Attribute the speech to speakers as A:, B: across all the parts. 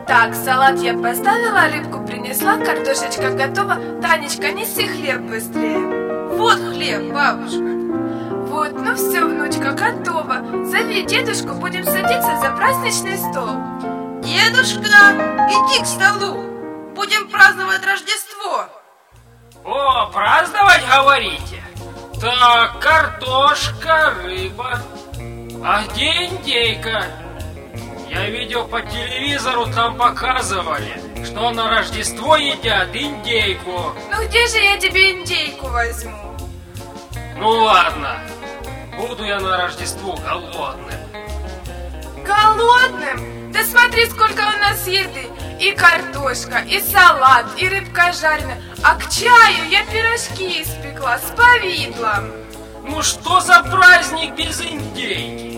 A: Так, салат я поставила, рыбку принесла, картошечка готова. Танечка, неси хлеб быстрее.
B: Вот хлеб, бабушка.
A: Вот, ну все, внучка, готово. Зови дедушку, будем садиться за праздничный стол.
B: Дедушка, иди к столу. Будем праздновать Рождество.
C: О, праздновать говорите? Так, картошка, рыба. А где индейка? Я видел по телевизору, там показывали, что на Рождество едят индейку.
A: Ну где же я тебе индейку возьму?
C: Ну ладно, буду я на Рождество голодным.
A: Голодным? Да смотри, сколько у нас еды. И картошка, и салат, и рыбка жареная. А к чаю я пирожки испекла с повидлом.
C: Ну что за праздник без индейки?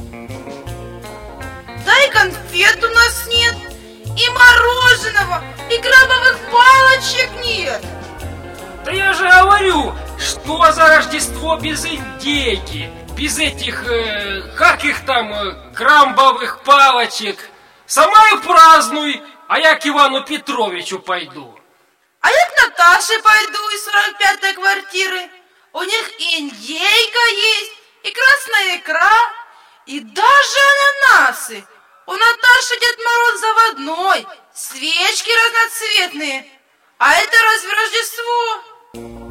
B: Да и конфет у нас нет, и мороженого, и крабовых палочек нет.
C: Да я же говорю, что за Рождество без индейки? Без этих, как их там, крабовых палочек. Сама их празднуй, а я к Ивану Петровичу пойду.
B: А я к Наташе пойду из 45-й квартиры. У них и индейка есть, и красная икра, и даже ананасы. У Наташи Дед Мороз заводной, свечки разноцветные. А это разве Рождество?